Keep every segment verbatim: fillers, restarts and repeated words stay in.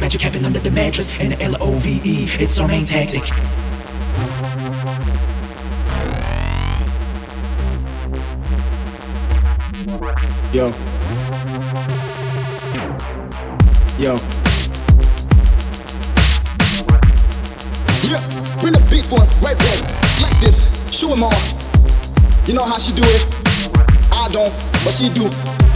magic happen under the mattress. And the L O V E, it's our main tactic. Yo. Yo. Yeah, bring the beat for right back. Like this, show 'em all. You know how she do it. I don't, but she do.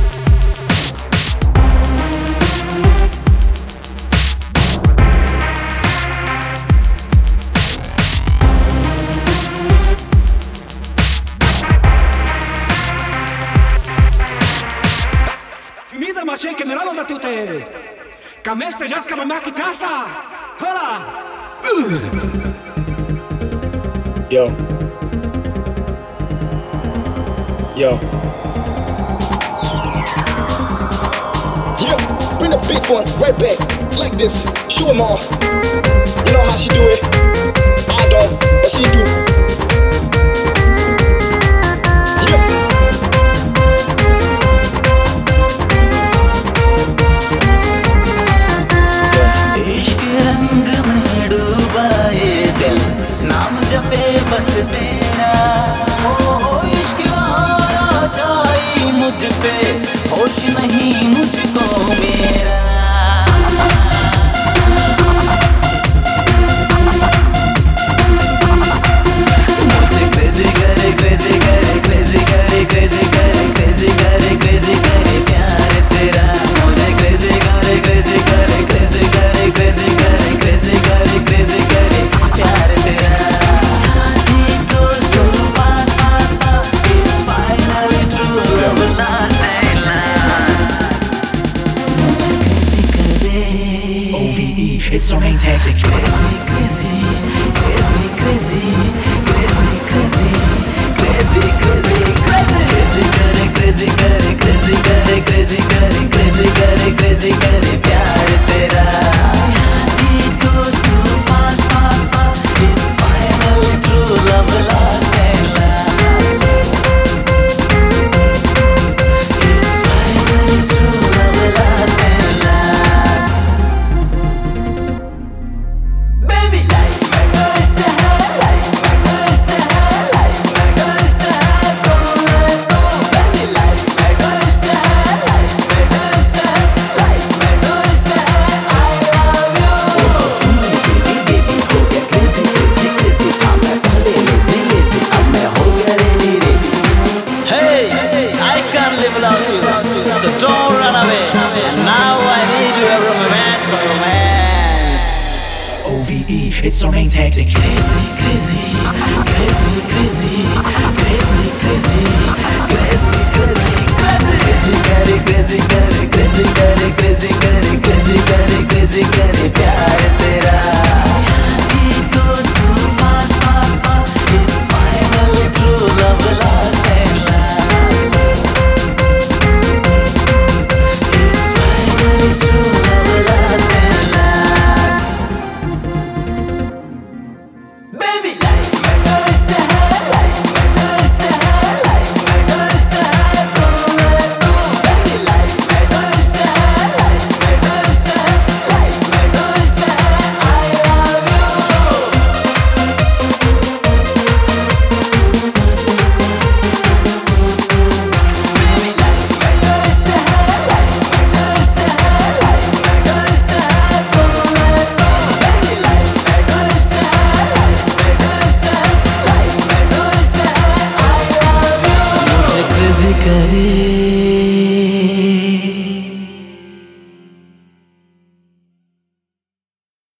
Macie che meraво da tutte. Kameste jaska mamaki kasa. Hola. Yo. Yo. Yeah, bring the big one right back. Like this, show 'em all. You know how she do it. I don't, but she do. जपे बस तेरा हो हो इश्क आ जाए मुझ पे होश नहीं मुझको मेरा मुझे क्रेजी करे क्रेजी करे क्रेजी करे क्रेजी करे क्रेजी करे क्रेजी करे प्यार तेरा मुझे क्रेजी करे क्रेजी करे क्रेजी करे क्रेजी करे क्रेजी करे क्रेजी करे प्यार तेरा It's our main tactic. Crazy, crazy, crazy, crazy, crazy, crazy, crazy, crazy, crazy, करे crazy करे crazy करे crazy करे crazy करे crazy करे प्यार तेरा it goes too fast, fast, fast. It's finally true love lost and last. It's finally true love lost and last. Baby, life में कष्ट है, life में कष्ट है, life में कष्ट है, सुन ले तो. Baby, life में कष्ट है, life में कष्ट है, life में कष्ट है, I love you. Soon baby, baby हो गया crazy, crazy, crazy. अब मैं भले lazy, lazy. अब मैं हो गया ready, ready. Hey, I can't live without you, so don't run away. And now I need you, every man, for romance. O V E, it's our main tactic. Crazy, crazy, crazy, crazy, crazy, crazy, crazy, crazy, crazy, crazy, crazy, crazy, crazy, crazy, crazy, crazy, crazy, crazy, crazy, प्यार तेरा. It goes too fast, fast, fast. It's finally true love lost and last. It's finally true love lost and last. Baby, life में कष्ट है, life में कष्ट है, life में कष्ट है, सुन ले तो. Baby, life में कष्ट है, life में कष्ट है, life में कष्ट है, I love you. Baby, life में कष्ट है, life में कष्ट है, life में कष्ट है, सुन ले तो. Baby, life में कष्ट है, life में कष्ट है, life में कष्ट है, I love you. मुझे crazy करे